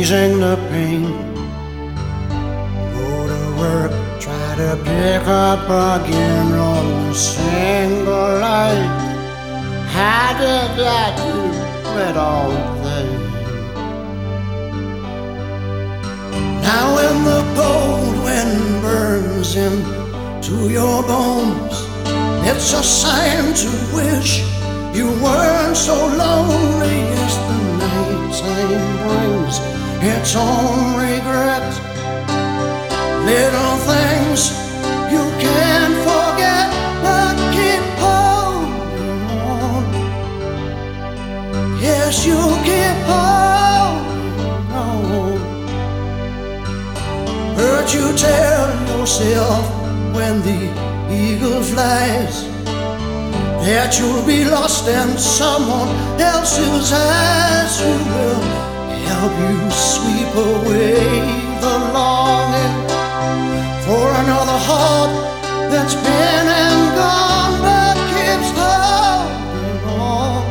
easing the pain. Go to work, try to pick up again on the single light. How did that do it all thing? Now when the cold wind burns into your bones, it's a sign to wish you weren't so lonely. Yes, the nighttime brings its own regret. Little things you can't forget, but keep holding on. Yes, you keep holding on. Heard you tell yourself when the eagle flies that you'll be lost in someone else's eyes who will help you sweep away the longing for another heart that's been and gone but keeps holding on.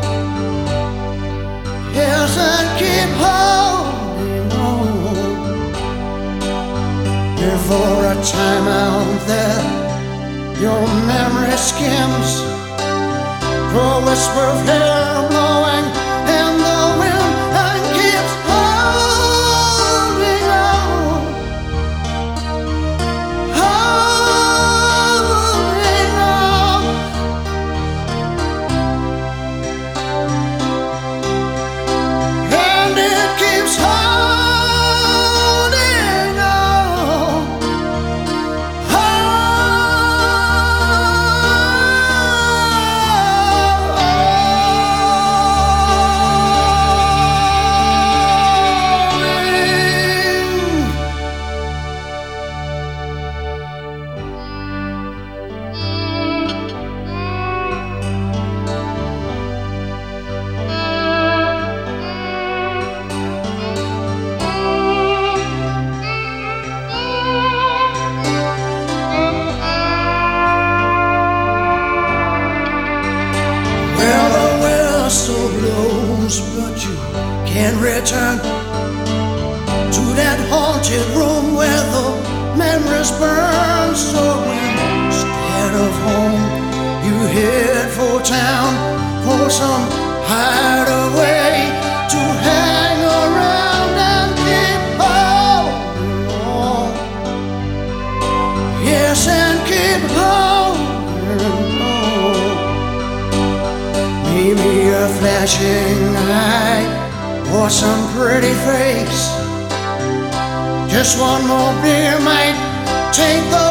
Yes, and keep holding on. Before a time out there your memory skims, a whisper of hair blowing in the wind, and keeps holding on, holding on. And it keeps holding on, but you can't return to that haunted room where the memories burn. So instead of home, you head for town for some hideaway to hang around and keep holding on. Yes, and keep holding on. Maybe a flashing eye or some pretty face. Just one more beer might take the